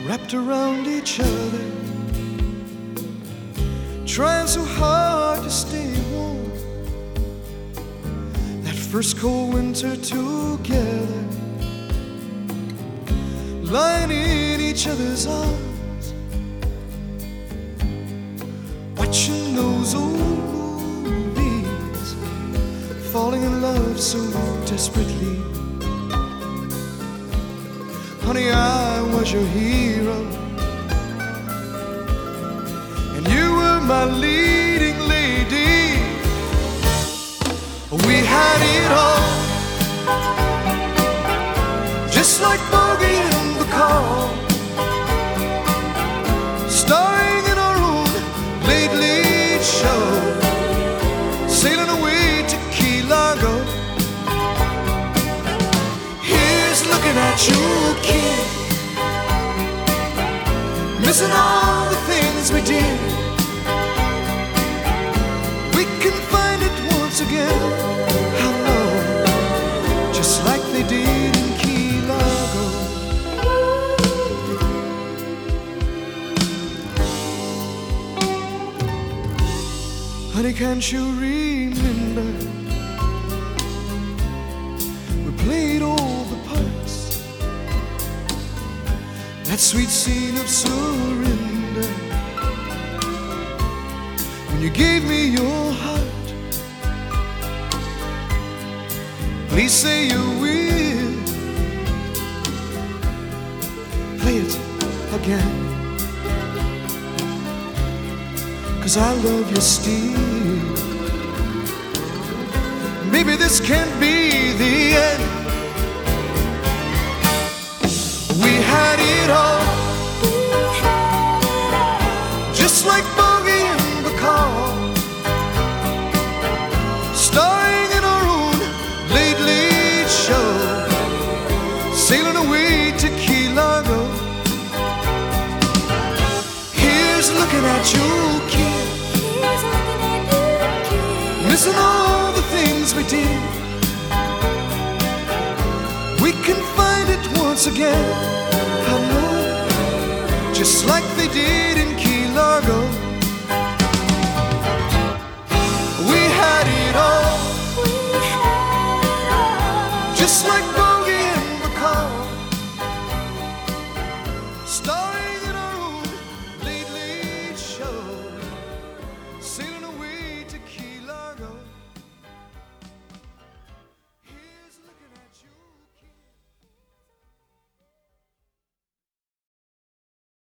wrapped around each other, trying so hard to stay warm. That first cold winter together, lying in each other's arms, watching those old movies, falling in love so desperately. Honey, I was your hero, and you were my leading lady. We had it all, just like Bogey and Bacall, starring in our own late, late show, sailing away to Key Largo. Here's looking at you, kid, missing all the things we did. We can find it once again, I know, just like they did in Key Largo. Honey, can't you remember? We played all the parts, that sweet scene of surrender, when you gave me your heart. Please say you will play it again, 'cause I love you still. Maybe this can't be the end. We had it all, just like Bogey and Bacall, starring in our own late, late show, sailing away to Key Largo. Here's looking at you, kid, missing all the things we did. We can find it once again, I know, just like they did in Key Largo.